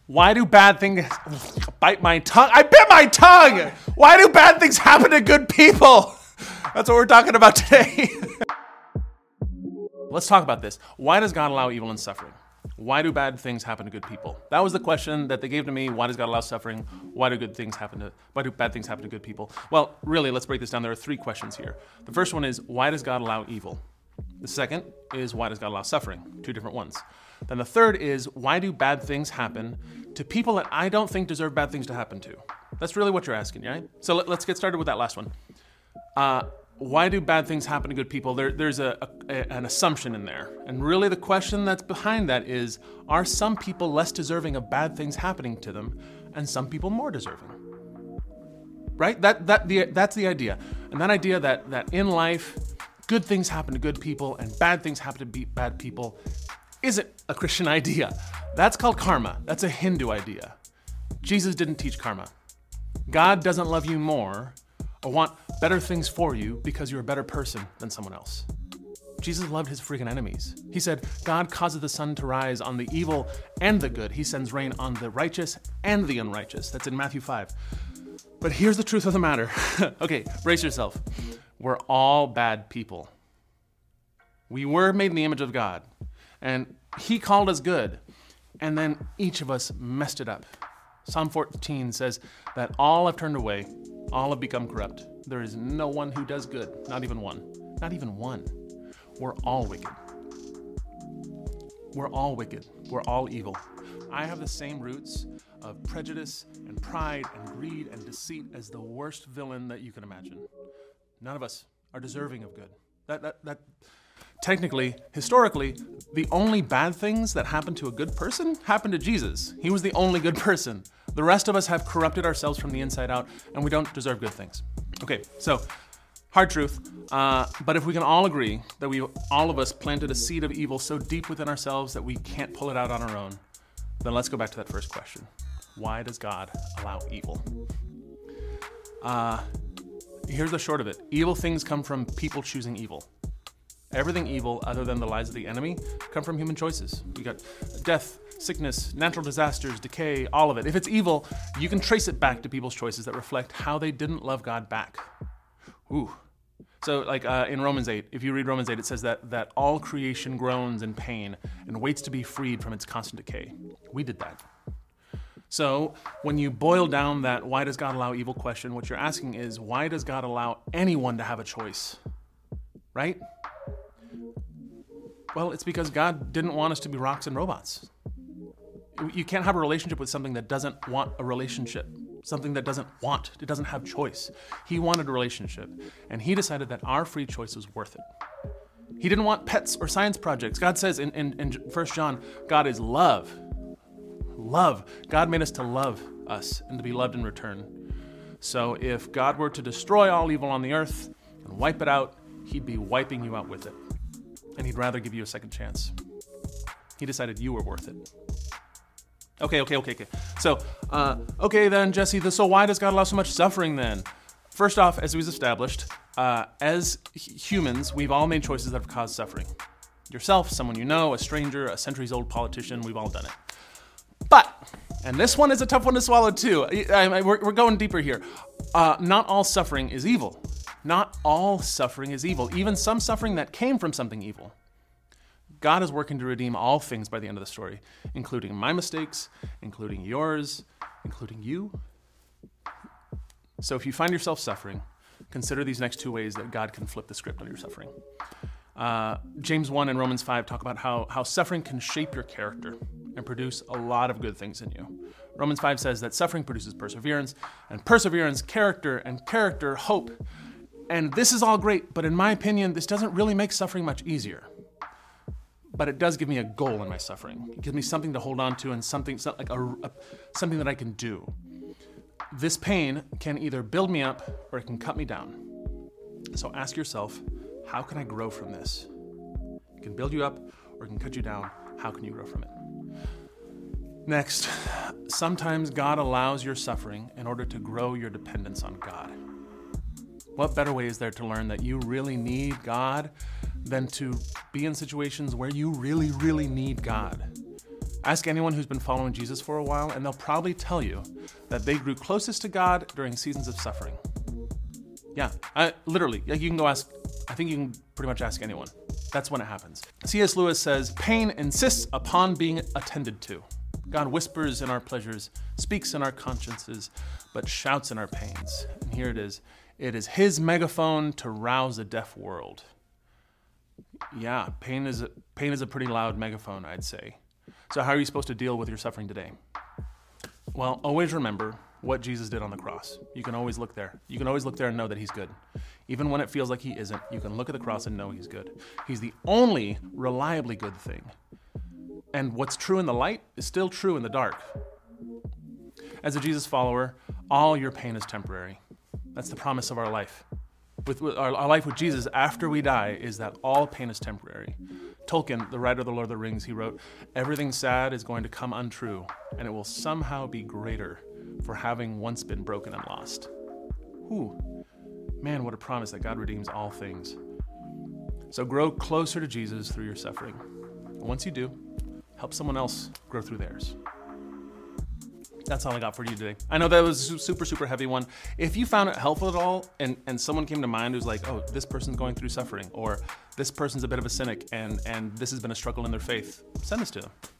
Why do bad things bite my tongue? I bit my tongue! Why do bad things happen to good people? That's what we're talking about today. Let's talk about this. Why does God allow evil and suffering? Why do bad things happen to good people? That was the question that they gave to me. Why does God allow suffering? Why do bad things happen to good people? Well, really, let's break this down. There are three questions here. The first one is, why does God allow evil? The second is, why does God allow suffering? Two different ones. Then the third is, why do bad things happen to people that I don't think deserve bad things to happen to? That's really what you're asking, right? So let's get started with that last one. Why do bad things happen to good people? There's an assumption in there. And really the question that's behind that is, are some people less deserving of bad things happening to them and some people more deserving? Right? That's the idea. And that idea that in life, good things happen to good people and bad things happen to bad people isn't a Christian idea. That's called karma. That's a Hindu idea. Jesus didn't teach karma. God doesn't love you more or want better things for you because you're a better person than someone else. Jesus loved his freaking enemies. He said, God causes the sun to rise on the evil and the good. He sends rain on the righteous and the unrighteous. That's in Matthew 5. But here's the truth of the matter. Okay, brace yourself. We're all bad people. We were made in the image of God. And he called us good. And then each of us messed it up. Psalm 14 says that all have turned away. All have become corrupt. There is no one who does good. Not even one. Not even one. We're all wicked. We're all wicked. We're all evil. I have the same roots of prejudice and pride and greed and deceit as the worst villain that you can imagine. None of us are deserving of good. That technically, historically, the only bad things that happen to a good person happened to Jesus. He was the only good person. The rest of us have corrupted ourselves from the inside out, and we don't deserve good things. Okay, so hard truth. But if we can all agree that all of us planted a seed of evil so deep within ourselves that we can't pull it out on our own, then let's go back to that first question. Why does God allow evil? Here's the short of it. Evil things come from people choosing evil. Everything evil, other than the lies of the enemy, come from human choices. We got death, sickness, natural disasters, decay, all of it. If it's evil, you can trace it back to people's choices that reflect how they didn't love God back. Ooh. So like in Romans 8, if you read Romans 8, it says that all creation groans in pain and waits to be freed from its constant decay. We did that. So when you boil down that why does God allow evil question, what you're asking is, why does God allow anyone to have a choice? Right? Well, it's because God didn't want us to be rocks and robots. You can't have a relationship with something that doesn't want a relationship, something that doesn't want, it doesn't have choice. He wanted a relationship, and he decided that our free choice was worth it. He didn't want pets or science projects. God says in 1 John, God is love. Love. God made us to love us and to be loved in return. So if God were to destroy all evil on the earth and wipe it out, he'd be wiping you out with it. And he'd rather give you a second chance. He decided you were worth it. Okay. So, okay then, Jesse, so why does God allow so much suffering then? First off, as we've established, as humans, we've all made choices that have caused suffering. Yourself, someone you know, a stranger, a centuries-old politician, we've all done it. But, and this one is a tough one to swallow too. We're going deeper here. Not all suffering is evil. Not all suffering is evil. Even some suffering that came from something evil. God is working to redeem all things by the end of the story, including my mistakes, including yours, including you. So if you find yourself suffering, consider these next two ways that God can flip the script on your suffering. James 1 and Romans 5 talk about how suffering can shape your character and produce a lot of good things in you. Romans 5 says that suffering produces perseverance, and perseverance, character, and character, hope. And this is all great, but in my opinion, this doesn't really make suffering much easier. But it does give me a goal in my suffering. It gives me something to hold on to and something that I can do. This pain can either build me up or it can cut me down. So ask yourself, how can I grow from this? It can build you up or it can cut you down. How can you grow from it? Next, sometimes God allows your suffering in order to grow your dependence on God. What better way is there to learn that you really need God than to be in situations where you really, really need God? Ask anyone who's been following Jesus for a while, and they'll probably tell you that they grew closest to God during seasons of suffering. Yeah, literally, you can go ask, I think you can pretty much ask anyone. That's when it happens. C.S. Lewis says, pain insists upon being attended to. God whispers in our pleasures, speaks in our consciences, but shouts in our pains. And here it is. It is his megaphone to rouse a deaf world. Yeah, pain is a pretty loud megaphone, I'd say. So how are you supposed to deal with your suffering today? Well, always remember what Jesus did on the cross. You can always look there. You can always look there and know that he's good. Even when it feels like he isn't, you can look at the cross and know he's good. He's the only reliably good thing. And what's true in the light is still true in the dark. As a Jesus follower, all your pain is temporary. That's the promise of our life. With our life with Jesus after we die is that all pain is temporary. Tolkien, the writer of The Lord of the Rings, he wrote, everything sad is going to come untrue, and it will somehow be greater for having once been broken and lost. Whew. Man, what a promise that God redeems all things. So grow closer to Jesus through your suffering. Once you do, help someone else grow through theirs. That's all I got for you today. I know that was a super, super heavy one. If you found it helpful at all, and someone came to mind who's like, oh, this person's going through suffering, or this person's a bit of a cynic, and this has been a struggle in their faith, send this to them.